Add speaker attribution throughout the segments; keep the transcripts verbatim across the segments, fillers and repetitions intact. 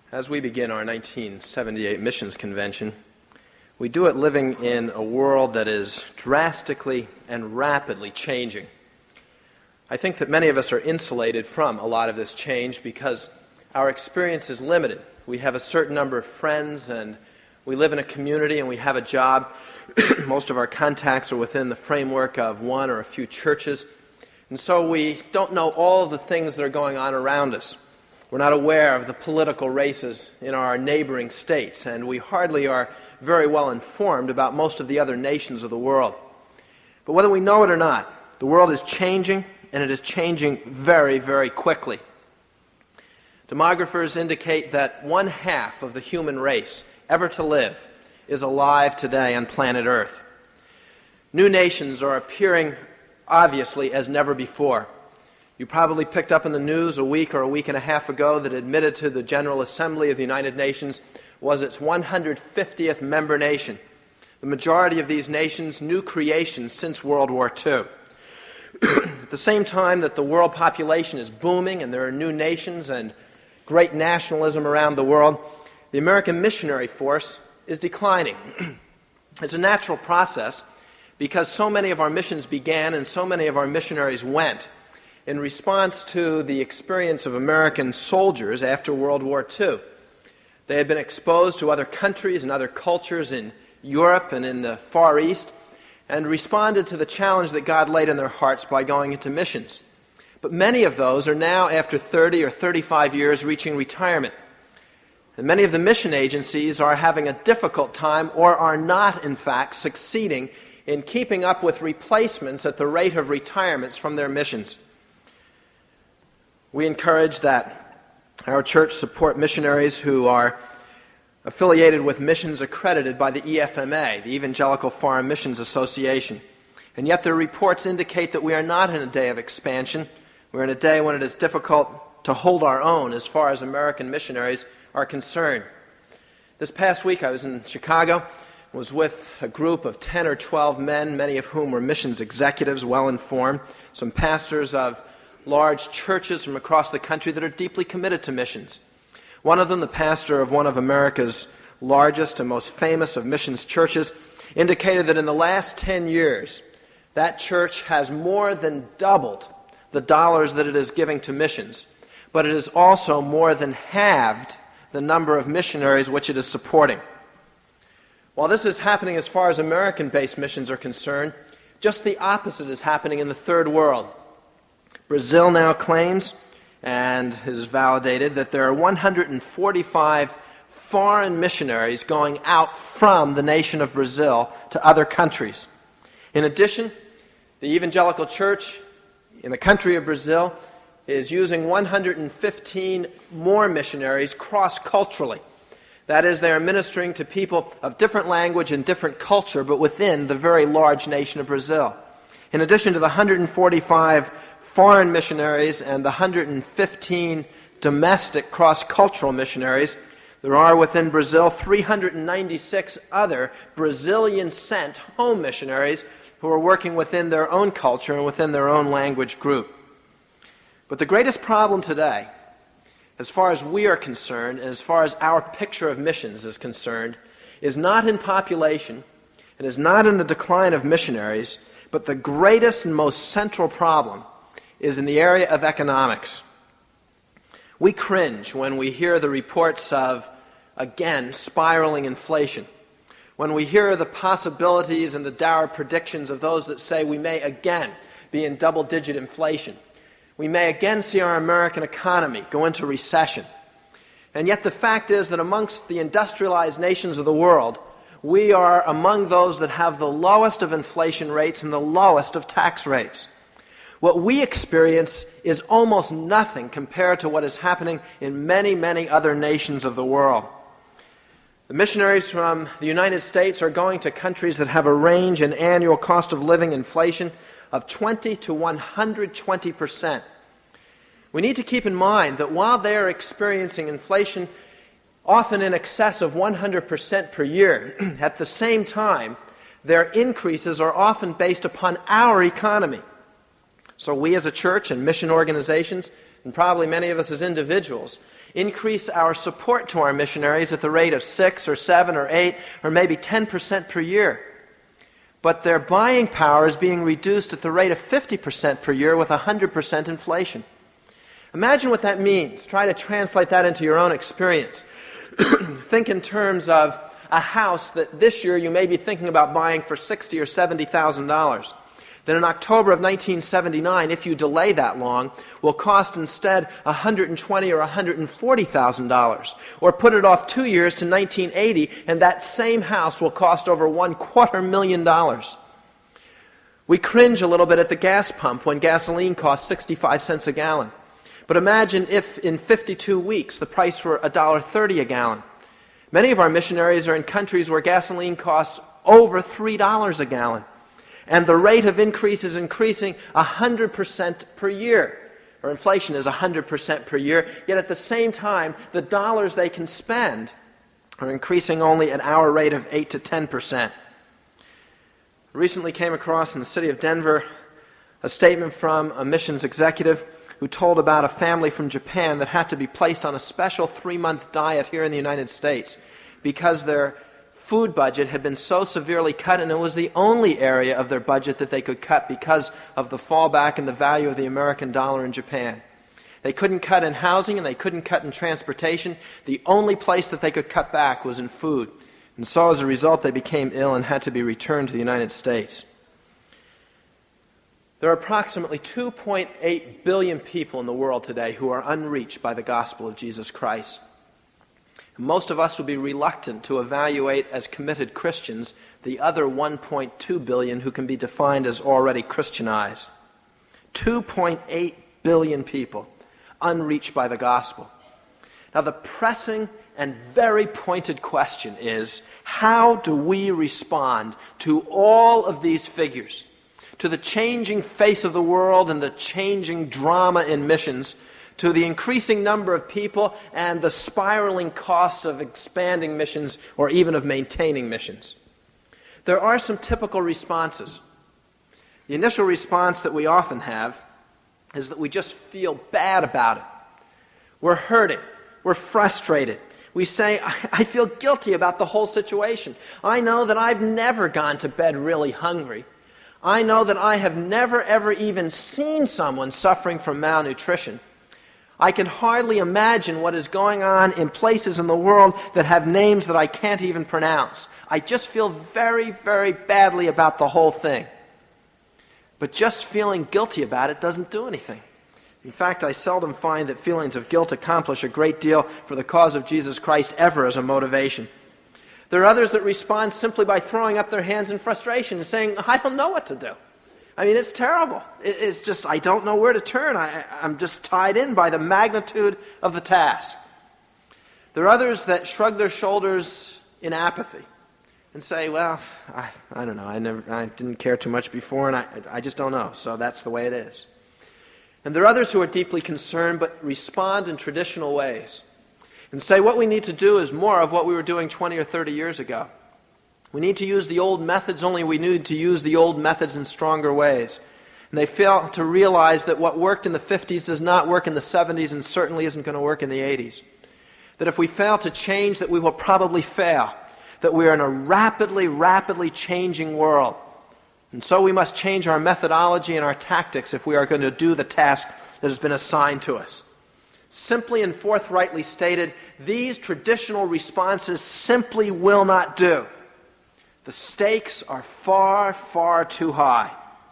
Speaker 1: As we begin our nineteen seventy-eight Missions Convention, we do it living in a world that is drastically and rapidly changing. I think that many of us are insulated from a lot of this change because our experience is limited. We have a certain number of friends, and we live in a community, and we have a job. Most of our contacts are within the framework of one or a few churches, and so we don't know all of the things that are going on around us. We're not aware of the political races in our neighboring states, and we hardly are very well informed about most of the other nations of the world. But whether we know it or not, the world is changing, and it is changing very, very quickly. Demographers indicate that one half of the human race ever to live is alive today on planet Earth. New nations are appearing, obviously, as never before. You probably picked up in the news a week or a week and a half ago that admitted to the General Assembly of the United Nations was its one hundred fiftieth member nation. The majority of these nations new creations since World War Two. At the same time that the world population is booming and there are new nations and great nationalism around the world, the American missionary force is declining. It's a natural process because so many of our missions began and so many of our missionaries went in response to the experience of American soldiers after World War Two. They had been exposed to other countries and other cultures in Europe and in the Far East and responded to the challenge that God laid in their hearts by going into missions. But many of those are now, after thirty or thirty-five years, reaching retirement. And many of the mission agencies are having a difficult time or are not, in fact, succeeding in keeping up with replacements at the rate of retirements from their missions. We encourage that our church support missionaries who are affiliated with missions accredited by the E F M A, the Evangelical Foreign Missions Association. And yet their reports indicate that we are not in a day of expansion. We're in a day when it is difficult to hold our own as far as American missionaries are concerned. This past week I was in Chicago, was with a group of ten or twelve men, many of whom were missions executives, well-informed, some pastors of large churches from across the country that are deeply committed to missions. One of them, the pastor of one of America's largest and most famous of missions churches, indicated that in the last ten years, that church has more than doubled the dollars that it is giving to missions, but it has also more than halved the number of missionaries which it is supporting. While this is happening as far as American-based missions are concerned, just the opposite is happening in the third world. Brazil now claims, and is validated, that there are one hundred forty-five foreign missionaries going out from the nation of Brazil to other countries. In addition, the Evangelical Church in the country of Brazil is using one hundred fifteen more missionaries cross-culturally. That is, they are ministering to people of different language and different culture, but within the very large nation of Brazil. In addition to the one hundred forty-five foreign missionaries and the one hundred fifteen domestic cross-cultural missionaries, there are within Brazil three hundred ninety-six other Brazilian-sent home missionaries who are working within their own culture and within their own language group. But the greatest problem today, as far as we are concerned, and as far as our picture of missions is concerned, is not in population, and is not in the decline of missionaries, but the greatest and most central problem is in the area of economics. We cringe when we hear the reports of, again, spiraling inflation, when we hear the possibilities and the dour predictions of those that say we may again be in double-digit inflation. We may again see our American economy go into recession. And yet the fact is that amongst the industrialized nations of the world, we are among those that have the lowest of inflation rates and the lowest of tax rates. What we experience is almost nothing compared to what is happening in many, many other nations of the world. The missionaries from the United States are going to countries that have a range in annual cost of living inflation of twenty to one hundred twenty percent. We need to keep in mind that while they are experiencing inflation often in excess of one hundred percent per year, at the same time, their increases are often based upon our economy. So we as a church and mission organizations, and probably many of us as individuals, increase our support to our missionaries at the rate of six or seven or eight or maybe ten percent per year. But their buying power is being reduced at the rate of fifty percent per year with one hundred percent inflation. Imagine what that means. Try to translate that into your own experience. Think in terms of a house that this year you may be thinking about buying for sixty thousand dollars or seventy thousand dollars. Then in October of nineteen seventy-nine, if you delay that long, will cost instead one hundred twenty thousand dollars or one hundred forty thousand dollars. Or put it off two years to nineteen eighty, and that same house will cost over one quarter million dollars. We cringe a little bit at the gas pump when gasoline costs sixty-five cents a gallon. But imagine if in fifty-two weeks the price were one dollar thirty a gallon. Many of our missionaries are in countries where gasoline costs over three dollars a gallon. And the rate of increase is increasing one hundred percent per year. Or inflation is one hundred percent per year. Yet at the same time, the dollars they can spend are increasing only at our rate of eight to ten percent. I recently came across in the city of Denver a statement from a missions executive who told about a family from Japan that had to be placed on a special three-month diet here in the United States because their food budget had been so severely cut, and it was the only area of their budget that they could cut because of the fallback in the value of the American dollar in Japan. They couldn't cut in housing and they couldn't cut in transportation. The only place that they could cut back was in food. And so as a result, they became ill and had to be returned to the United States. There are approximately two point eight billion people in the world today who are unreached by the gospel of Jesus Christ. Most of us would be reluctant to evaluate as committed Christians the other one point two billion who can be defined as already Christianized. two point eight billion people unreached by the gospel. Now the pressing and very pointed question is, how do we respond to all of these figures? To the changing face of the world and the changing drama in missions, to the increasing number of people and the spiraling cost of expanding missions or even of maintaining missions. There are some typical responses. The initial response that we often have is that we just feel bad about it. We're hurting. We're frustrated. We say, I, I feel guilty about the whole situation. I know that I've never gone to bed really hungry. I know that I have never ever even seen someone suffering from malnutrition. I can hardly imagine what is going on in places in the world that have names that I can't even pronounce. I just feel very, very badly about the whole thing. But just feeling guilty about it doesn't do anything. In fact, I seldom find that feelings of guilt accomplish a great deal for the cause of Jesus Christ ever as a motivation. There are others that respond simply by throwing up their hands in frustration and saying, I don't know what to do. I mean, it's terrible. It's just, I don't know where to turn. I, I'm just tied in by the magnitude of the task. There are others that shrug their shoulders in apathy and say, well, I, I don't know. I never, I didn't care too much before, and I, I just don't know. So that's the way it is. And there are others who are deeply concerned but respond in traditional ways and say what we need to do is more of what we were doing twenty or thirty years ago. We need to use the old methods, only we need to use the old methods in stronger ways. And they fail to realize that what worked in the fifties does not work in the seventies and certainly isn't going to work in the eighties. That if we fail to change, that we will probably fail. That we are in a rapidly, rapidly changing world. And so we must change our methodology and our tactics if we are going to do the task that has been assigned to us. Simply and forthrightly stated, these traditional responses simply will not do. The stakes are far, far too high.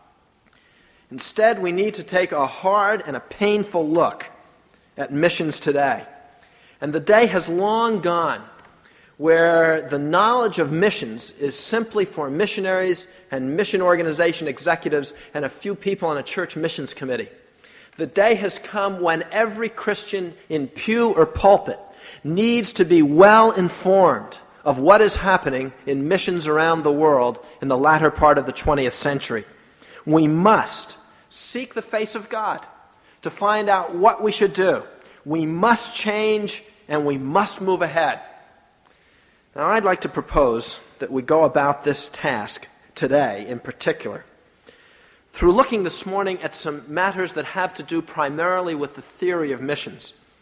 Speaker 1: Instead, we need to take a hard and a painful look at missions today. And the day has long gone where the knowledge of missions is simply for missionaries and mission organization executives and a few people on a church missions committee. The day has come when every Christian in pew or pulpit needs to be well informed of what is happening in missions around the world in the latter part of the twentieth century. We must seek the face of God to find out what we should do. We must change and we must move ahead. Now, I'd like to propose that we go about this task today in particular through looking this morning at some matters that have to do primarily with the theory of missions.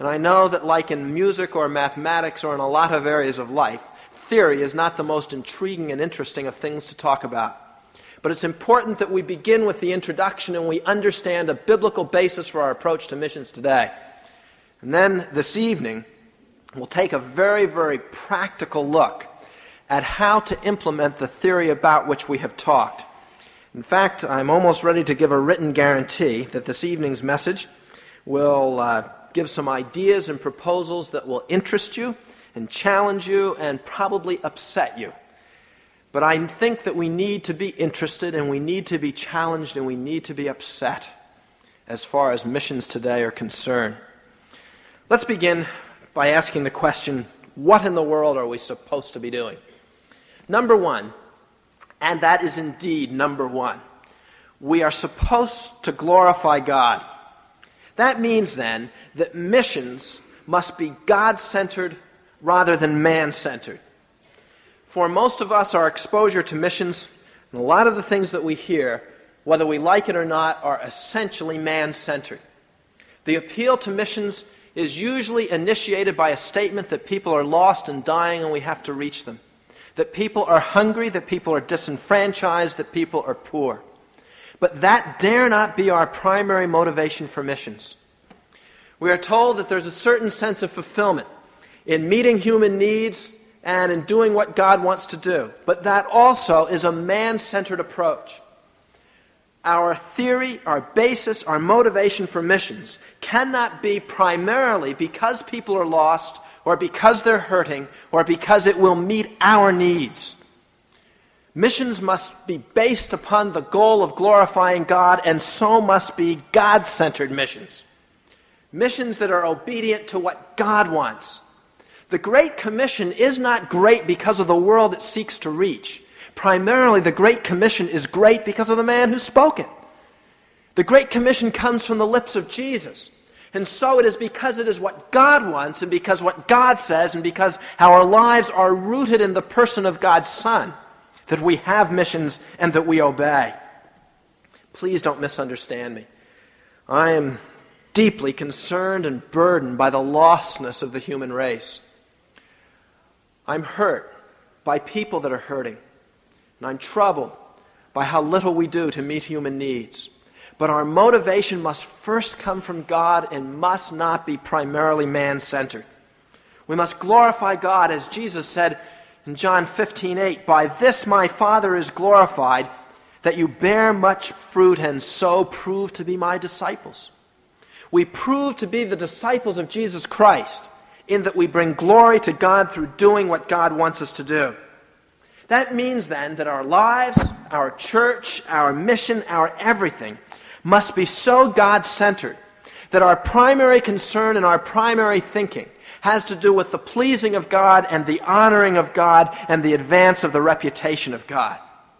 Speaker 1: And I know that like in music or mathematics or in a lot of areas of life, theory is not the most intriguing and interesting of things to talk about. But it's important that we begin with the introduction and we understand a biblical basis for our approach to missions today. And then this evening, we'll take a very, very practical look at how to implement the theory about which we have talked. In fact, I'm almost ready to give a written guarantee that this evening's message will uh, give some ideas and proposals that will interest you and challenge you and probably upset you. But I think that we need to be interested and we need to be challenged and we need to be upset as far as missions today are concerned. Let's begin by asking the question, what in the world are we supposed to be doing? Number one, and that is indeed number one, we are supposed to glorify God. That means then that missions must be God-centered rather than man-centered. For most of us, our exposure to missions, and a lot of the things that we hear, whether we like it or not, are essentially man-centered. The appeal to missions is usually initiated by a statement that people are lost and dying and we have to reach them. That people are hungry, that people are disenfranchised, that people are poor. But that dare not be our primary motivation for missions. We are told that there's a certain sense of fulfillment in meeting human needs and in doing what God wants to do. But that also is a man-centered approach. Our theory, our basis, our motivation for missions cannot be primarily because people are lost or because they're hurting or because it will meet our needs. Missions must be based upon the goal of glorifying God, and so must be God-centered missions. Missions that are obedient to what God wants. The Great Commission is not great because of the world it seeks to reach. Primarily, the Great Commission is great because of the man who spoke it. The Great Commission comes from the lips of Jesus. And so it is because it is what God wants and because what God says and because our lives are rooted in the person of God's Son that we have missions and that we obey. Please don't misunderstand me. I am deeply concerned and burdened by the lostness of the human race. I'm hurt by people that are hurting. And I'm troubled by how little we do to meet human needs. But our motivation must first come from God and must not be primarily man-centered. We must glorify God, as Jesus said in John fifteen eight, "By this my Father is glorified, that you bear much fruit and so prove to be my disciples." We prove to be the disciples of Jesus Christ in that we bring glory to God through doing what God wants us to do. That means then that our lives, our church, our mission, our everything must be so God-centered that our primary concern and our primary thinking has to do with the pleasing of God and the honoring of God and the advance of the reputation of God.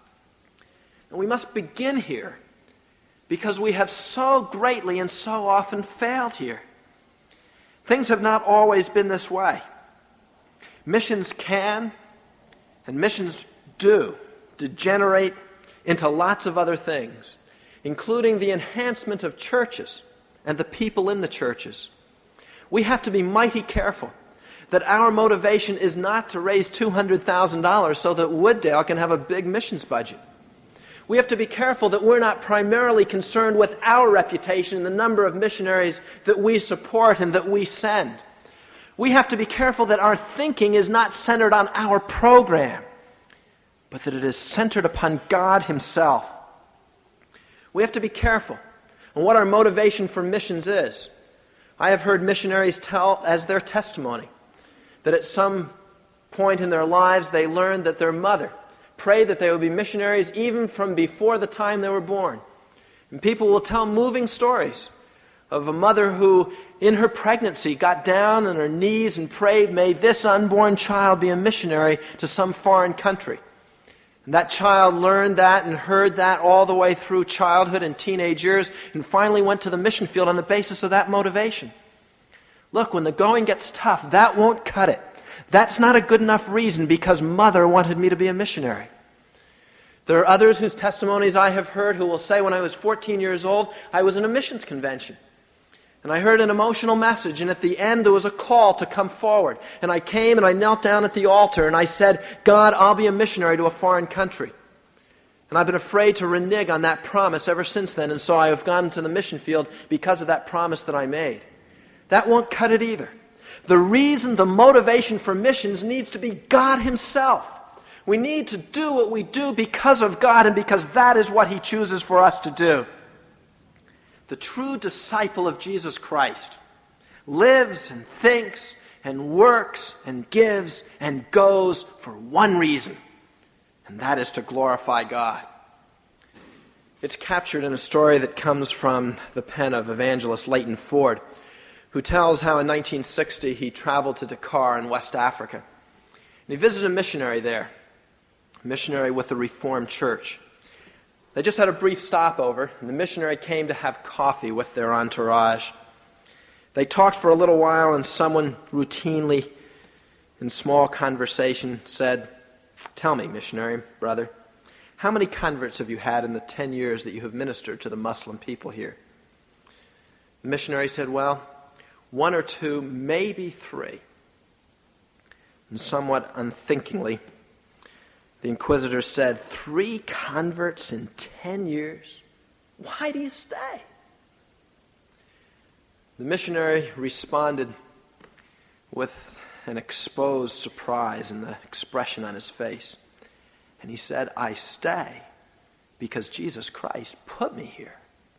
Speaker 1: And we must begin here because we have so greatly and so often failed here. Things have not always been this way. Missions can, and missions do, degenerate into lots of other things, including the enhancement of churches and the people in the churches. We have to be mighty careful that our motivation is not to raise two hundred thousand dollars so that Wooddale can have a big missions budget. We have to be careful that we're not primarily concerned with our reputation and the number of missionaries that we support and that we send. We have to be careful that our thinking is not centered on our program, but that it is centered upon God Himself. We have to be careful on what our motivation for missions is. I have heard missionaries tell as their testimony that at some point in their lives they learned that their mother prayed that they would be missionaries even from before the time they were born. And people will tell moving stories of a mother who in her pregnancy got down on her knees and prayed, "May this unborn child be a missionary to some foreign country." And that child learned that and heard that all the way through childhood and teenage years and finally went to the mission field on the basis of that motivation. Look, when the going gets tough, that won't cut it. That's not a good enough reason because mother wanted me to be a missionary. There are others whose testimonies I have heard who will say, when I was fourteen years old, I was in a missions convention. And I heard an emotional message, and at the end there was a call to come forward. And I came and I knelt down at the altar and I said, God, I'll be a missionary to a foreign country. And I've been afraid to renege on that promise ever since then, and so I have gone to the mission field because of that promise that I made. That won't cut it either. The reason, the motivation for missions needs to be God Himself. We need to do what we do because of God and because that is what He chooses for us to do. The true disciple of Jesus Christ lives and thinks and works and gives and goes for one reason, and that is to glorify God. It's captured in a story that comes from the pen of evangelist Leighton Ford, who tells how in nineteen sixty he traveled to Dakar in West Africa. And he visited a missionary there, a missionary with the Reformed Church. They just had a brief stopover, and the missionary came to have coffee with their entourage. They talked for a little while, and someone routinely, in small conversation, said, "Tell me, missionary brother, how many converts have you had in the ten years that you have ministered to the Muslim people here?" The missionary said, "Well, one or two, maybe three." And somewhat unthinkingly, the inquisitor said, "Three converts in ten years? Why do you stay?" The missionary responded with an exposed surprise in the expression on his face. And he said, "I stay because Jesus Christ put me here."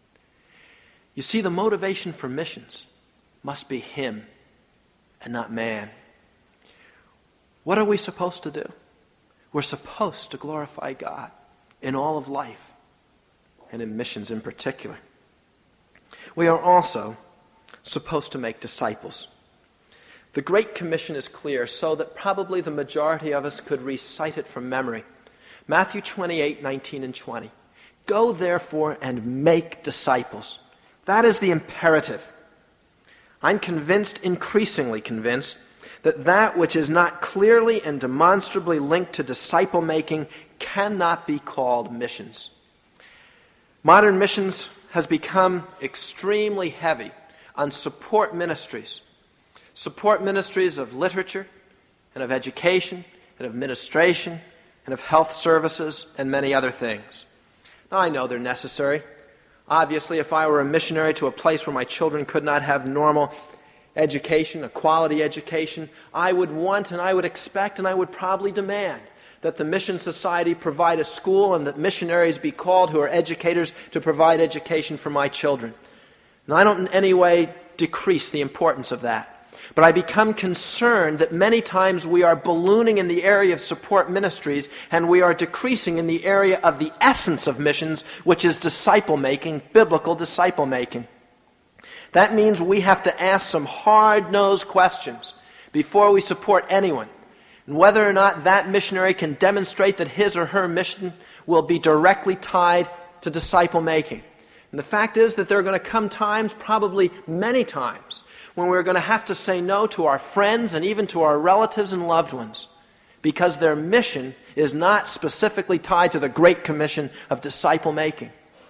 Speaker 1: You see, the motivation for missions must be Him and not man. What are we supposed to do? We're supposed to glorify God in all of life, and in missions in particular. We are also supposed to make disciples. The Great Commission is clear, so that probably the majority of us could recite it from memory. Matthew twenty-eight, nineteen and twenty. Go therefore and make disciples. That is the imperative. I'm convinced, increasingly convinced, that that which is not clearly and demonstrably linked to disciple-making cannot be called missions. Modern missions has become extremely heavy on support ministries. Support ministries of literature and of education and of administration and of health services and many other things. Now, I know they're necessary. Obviously, if I were a missionary to a place where my children could not have normal education, a quality education, I would want and I would expect and I would probably demand that the Mission Society provide a school and that missionaries be called who are educators to provide education for my children. And I don't in any way decrease the importance of that. But I become concerned that many times we are ballooning in the area of support ministries and we are decreasing in the area of the essence of missions, which is disciple-making, biblical disciple-making. That means we have to ask some hard-nosed questions before we support anyone, and whether or not that missionary can demonstrate that his or her mission will be directly tied to disciple-making. And the fact is that there are going to come times, probably many times, when we're going to have to say no to our friends and even to our relatives and loved ones because their mission is not specifically tied to the Great Commission of disciple-making.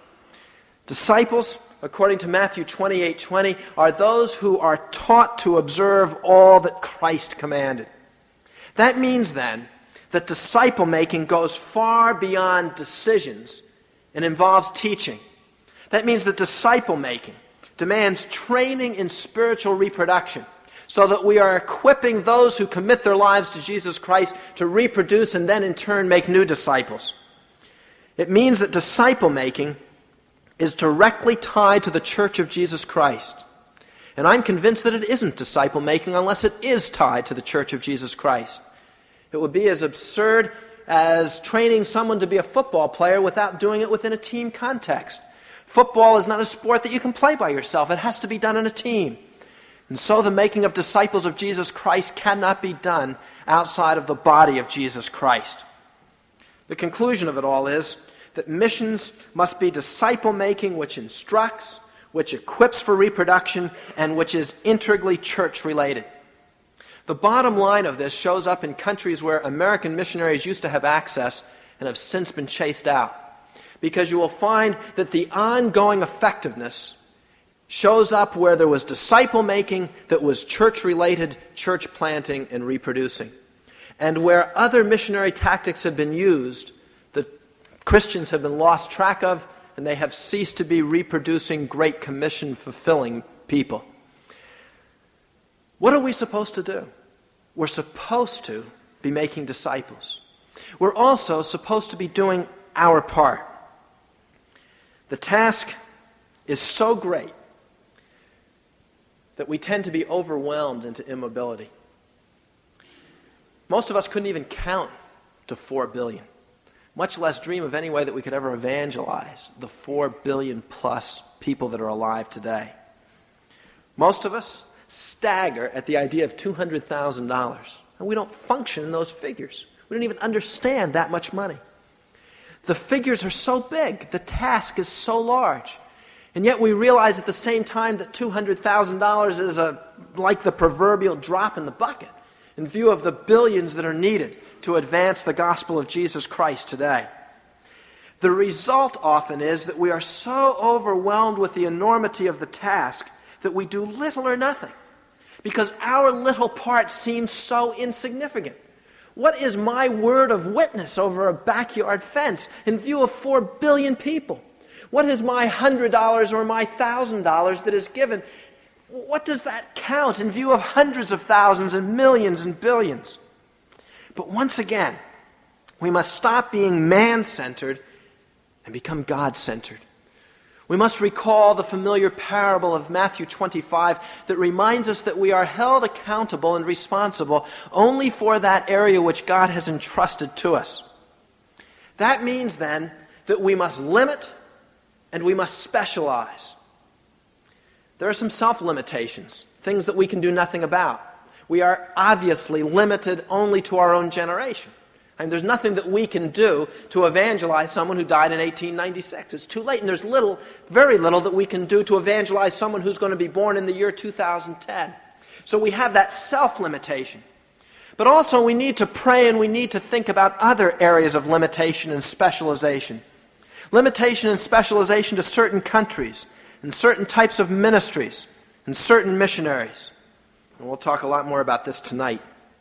Speaker 1: Disciples, according to Matthew twenty-eight twenty, are those who are taught to observe all that Christ commanded. That means then that disciple-making goes far beyond decisions and involves teaching. That means that disciple-making demands training in spiritual reproduction so that we are equipping those who commit their lives to Jesus Christ to reproduce and then in turn make new disciples. It means that disciple-making is directly tied to the Church of Jesus Christ. And I'm convinced that it isn't disciple-making unless it is tied to the Church of Jesus Christ. It would be as absurd as training someone to be a football player without doing it within a team context. Football is not a sport that you can play by yourself. It has to be done in a team. And so the making of disciples of Jesus Christ cannot be done outside of the body of Jesus Christ. The conclusion of it all is that missions must be disciple-making which instructs, which equips for reproduction, and which is integrally church-related. The bottom line of this shows up in countries where American missionaries used to have access and have since been chased out. Because you will find that the ongoing effectiveness shows up where there was disciple-making that was church-related, church planting and reproducing. And where other missionary tactics have been used, the Christians have been lost track of, and they have ceased to be reproducing Great Commission fulfilling people. What are we supposed to do? We're supposed to be making disciples. We're also supposed to be doing our part. The task is so great that we tend to be overwhelmed into immobility. Most of us couldn't even count to four billion, much less dream of any way that we could ever evangelize the four billion plus people that are alive today. Most of us stagger at the idea of two hundred thousand dollars, and we don't function in those figures. We don't even understand that much money. The figures are so big, the task is so large. And yet we realize at the same time that two hundred thousand dollars is a, like the proverbial drop in the bucket in view of the billions that are needed to advance the gospel of Jesus Christ today. The result often is that we are so overwhelmed with the enormity of the task that we do little or nothing because our little part seems so insignificant. What is my word of witness over a backyard fence in view of four billion people? What is my one hundred dollars or my one thousand dollars that is given? What does that count in view of hundreds of thousands and millions and billions? But once again, we must stop being man-centered and become God-centered. We must recall the familiar parable of Matthew twenty-five that reminds us that we are held accountable and responsible only for that area which God has entrusted to us. That means then that we must limit and we must specialize. There are some self-limitations, things that we can do nothing about. We are obviously limited only to our own generation. I mean, there's nothing that we can do to evangelize someone who died in eighteen ninety-six. It's too late, and there's little, very little that we can do to evangelize someone who's going to be born in the year two thousand ten. So we have that self-limitation. But also we need to pray and we need to think about other areas of limitation and specialization. Limitation and specialization to certain countries and certain types of ministries and certain missionaries. And we'll talk a lot more about this tonight.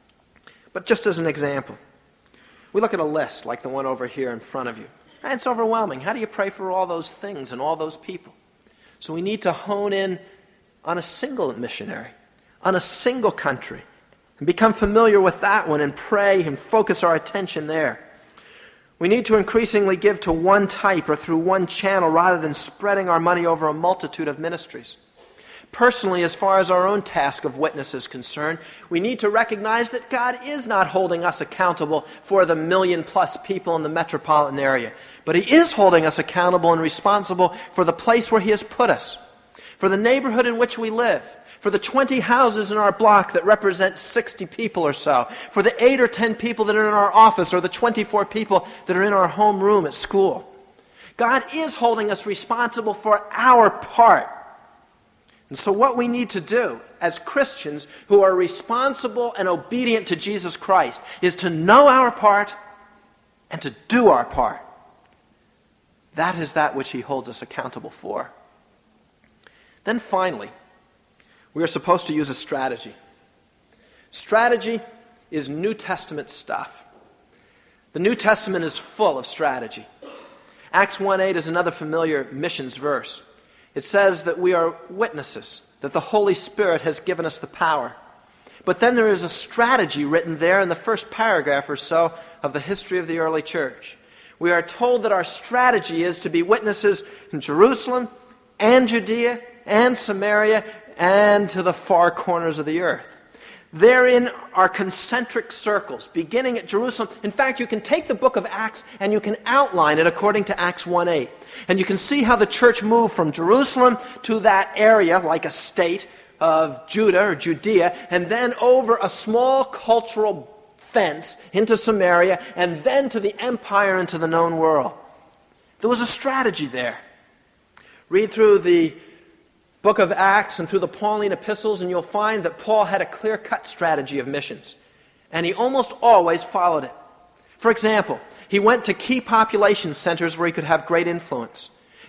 Speaker 1: But just as an example, we look at a list like the one over here in front of you. And it's overwhelming. How do you pray for all those things and all those people? So we need to hone in on a single missionary, on a single country, and become familiar with that one and pray and focus our attention there. We need to increasingly give to one type or through one channel rather than spreading our money over a multitude of ministries. Personally, as far as our own task of witness is concerned, we need to recognize that God is not holding us accountable for the million plus people in the metropolitan area, but He is holding us accountable and responsible for the place where He has put us, for the neighborhood in which we live, for the twenty houses in our block that represent sixty people or so, for the eight or ten people that are in our office or the twenty-four people that are in our home room at school. God is holding us responsible for our part. And so what we need to do as Christians who are responsible and obedient to Jesus Christ is to know our part and to do our part. That is that which He holds us accountable for. Then finally, we are supposed to use a strategy. Strategy is New Testament stuff. The New Testament is full of strategy. Acts one eight is another familiar missions verse. It says that we are witnesses, that the Holy Spirit has given us the power. But then there is a strategy written there in the first paragraph or so of the history of the early church. We are told that our strategy is to be witnesses in Jerusalem and Judea and Samaria and to the far corners of the earth. Therein are concentric circles, beginning at Jerusalem. In fact, you can take the book of Acts and you can outline it according to Acts one eight. And you can see how the church moved from Jerusalem to that area, like a state of Judah or Judea, and then over a small cultural fence into Samaria, and then to the empire and to the known world. There was a strategy there. Read through the book of Acts and through the Pauline epistles, and you'll find that Paul had a clear-cut strategy of missions. And he almost always followed it. For example, he went to key population centers where he could have great influence.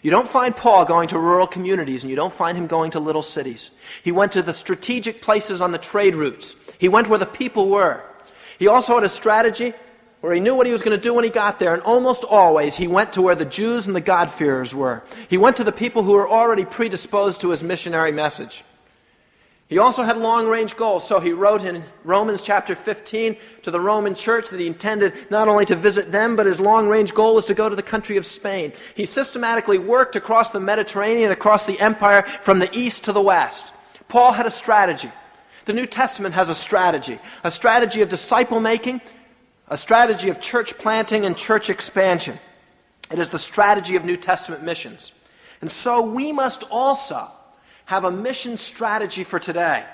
Speaker 1: You don't find Paul going to rural communities, and you don't find him going to little cities. He went to the strategic places on the trade routes. He went where the people were. He also had a strategy where he knew what he was going to do when he got there, and almost always he went to where the Jews and the God-fearers were. He went to the people who were already predisposed to his missionary message. He also had long-range goals, so he wrote in Romans chapter fifteen to the Roman church that he intended not only to visit them, but his long-range goal was to go to the country of Spain. He systematically worked across the Mediterranean, across the empire, from the east to the west. Paul had a strategy. The New Testament has a strategy, a strategy of disciple-making, a strategy of church planting and church expansion. It is the strategy of New Testament missions. And so we must also have a mission strategy for today.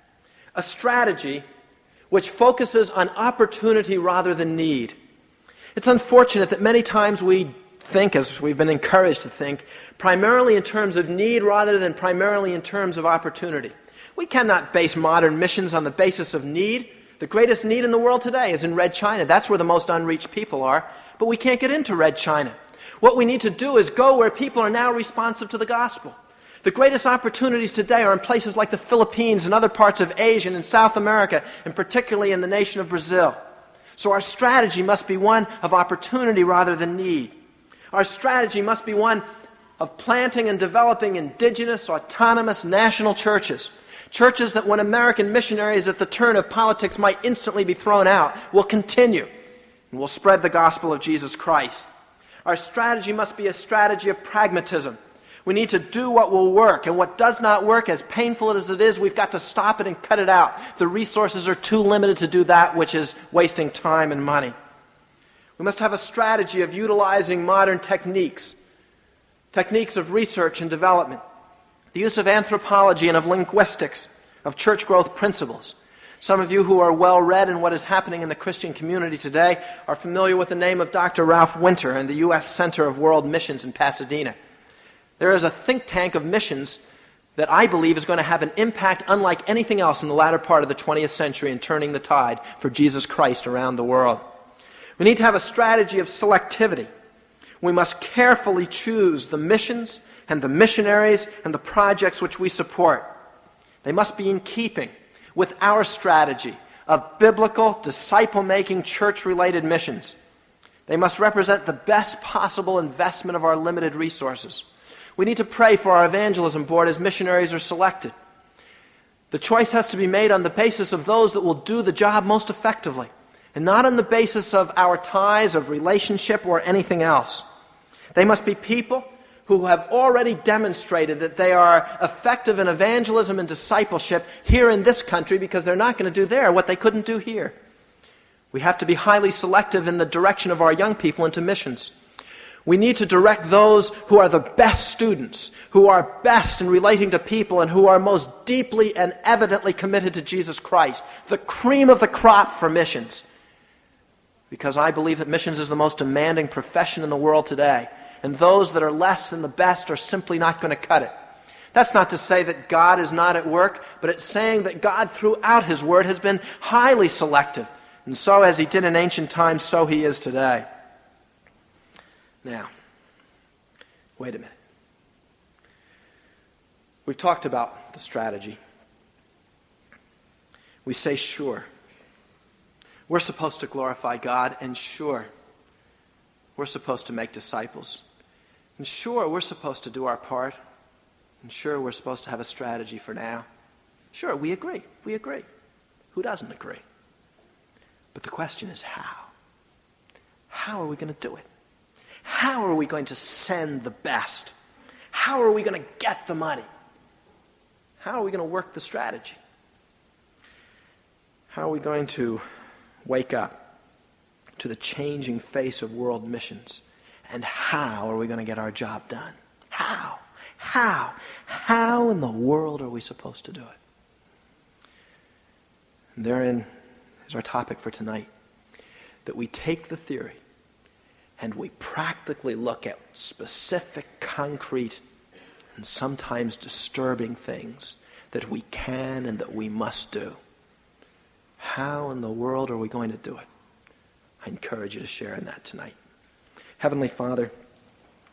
Speaker 1: A strategy which focuses on opportunity rather than need. It's unfortunate that many times we think, as we've been encouraged to think, primarily in terms of need rather than primarily in terms of opportunity. We cannot base modern missions on the basis of need. The greatest need in the world today is in Red China. That's where the most unreached people are. But we can't get into Red China. What we need to do is go where people are now responsive to the gospel. The greatest opportunities today are in places like the Philippines and other parts of Asia and in South America, and particularly in the nation of Brazil. So our strategy must be one of opportunity rather than need. Our strategy must be one of planting and developing indigenous, autonomous, national churches. Churches that when American missionaries at the turn of politics might instantly be thrown out, will continue and will spread the gospel of Jesus Christ. Our strategy must be a strategy of pragmatism. We need to do what will work, and what does not work, as painful as it is, we've got to stop it and cut it out. The resources are too limited to do that which is wasting time and money. We must have a strategy of utilizing modern techniques, techniques of research and development, the use of anthropology and of linguistics, of church growth principles. Some of you who are well-read in what is happening in the Christian community today are familiar with the name of Doctor Ralph Winter and the U S Center of World Missions in Pasadena. There is a think tank of missions that I believe is going to have an impact unlike anything else in the latter part of the twentieth century in turning the tide for Jesus Christ around the world. We need to have a strategy of selectivity. We must carefully choose the missions and the missionaries and the projects which we support. They must be in keeping with our strategy of biblical, disciple-making, church-related missions. They must represent the best possible investment of our limited resources. We need to pray for our evangelism board as missionaries are selected. The choice has to be made on the basis of those that will do the job most effectively, and not on the basis of our ties, of relationship, or anything else. They must be people who have already demonstrated that they are effective in evangelism and discipleship here in this country, because they're not going to do there what they couldn't do here. We have to be highly selective in the direction of our young people into missions. We need to direct those who are the best students, who are best in relating to people, and who are most deeply and evidently committed to Jesus Christ, the cream of the crop for missions. Because I believe that missions is the most demanding profession in the world today, and those that are less than the best are simply not going to cut it. That's not to say that God is not at work, but it's saying that God throughout His Word has been highly selective. And so as He did in ancient times, so He is today. Now, wait a minute. We've talked about the strategy. We say, sure, we're supposed to glorify God, and sure, we're supposed to make disciples. And sure, we're supposed to do our part. And sure, we're supposed to have a strategy for now. Sure, we agree. We agree. Who doesn't agree? But the question is how? How are we going to do it? How are we going to send the best? How are we going to get the money? How are we going to work the strategy? How are we going to wake up to the changing face of world missions? And how are we going to get our job done? How? How? How in the world are we supposed to do it? And therein is our topic for tonight. That we take the theory and we practically look at specific, concrete, and sometimes disturbing things that we can and that we must do. How in the world are we going to do it? I encourage you to share in that tonight. Heavenly Father,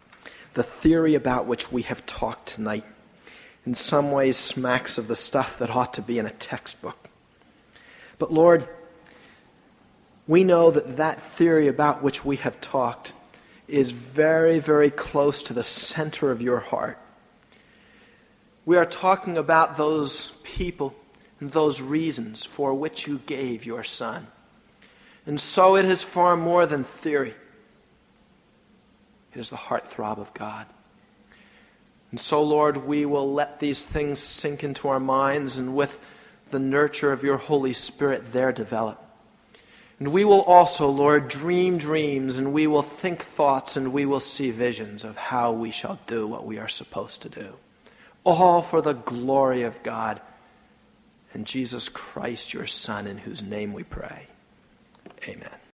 Speaker 1: the theory about which we have talked tonight in some ways smacks of the stuff that ought to be in a textbook. But Lord, we know that that theory about which we have talked is very, very close to the center of your heart. We are talking about those people and those reasons for which you gave your Son. And so it is far more than theory. It is the heartthrob of God. And so, Lord, we will let these things sink into our minds, and with the nurture of your Holy Spirit there develop. And we will also, Lord, dream dreams, and we will think thoughts, and we will see visions of how we shall do what we are supposed to do. All for the glory of God and Jesus Christ, your Son, in whose name we pray. Amen.